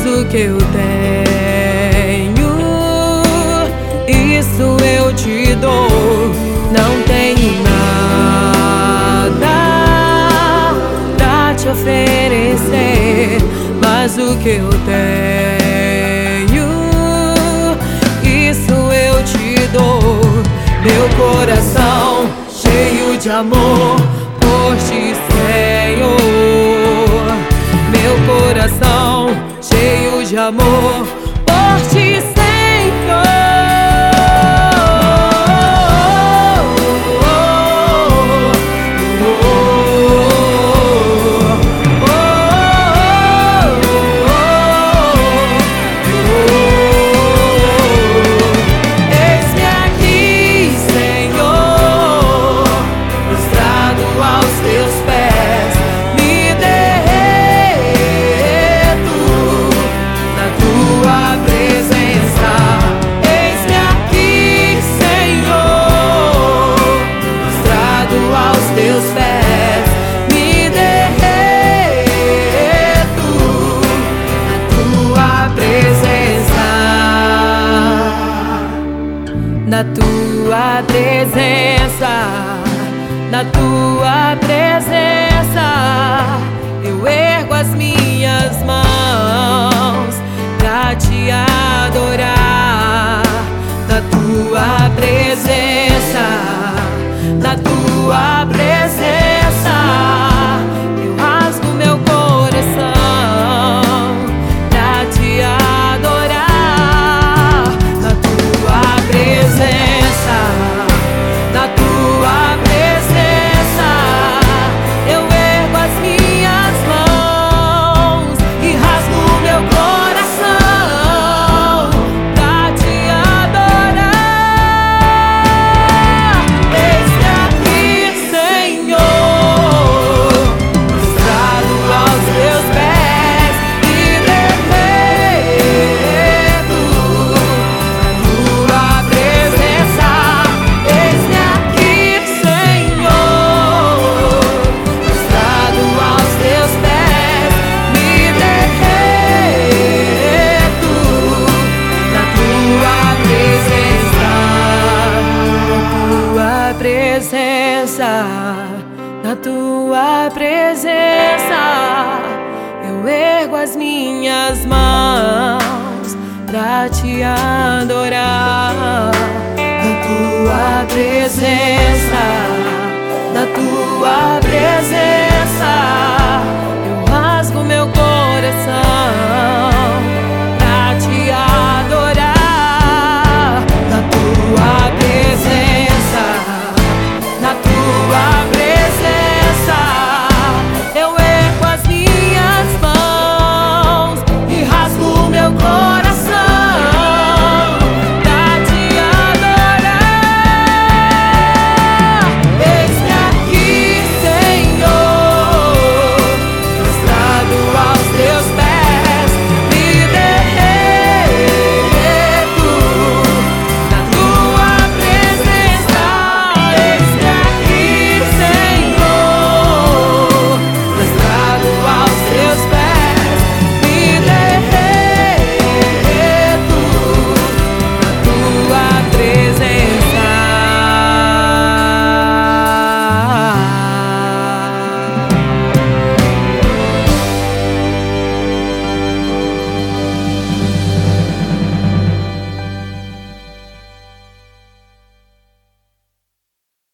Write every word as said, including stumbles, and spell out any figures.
o que eu tenho, isso eu te dou. Não tenho nada pra te oferecer, mas o que eu tenho, isso eu te dou. Meu coração cheio de amor por ti, Senhor. Meu coração cheio de amor por ti, Senhor. Na tua presença, na tua presença, eu ergo as minhas mãos pra te adorar. Na tua presença, na tua presença, eu rasgo meu coração pra te adorar. Na tua presença, na tua presença, eu ergo as minhas mãos e rasgo meu coração pra te adorar. Eis-me aqui, Senhor, prostrado aos teus pés, me derreto na tua presença. Eis-me aqui, Senhor, prostrado aos teus pés, me derreto na tua presença. Na tua presença, na tua presença, eu ergo as minhas mãos pra te adorar. Na tua presença, na tua presença,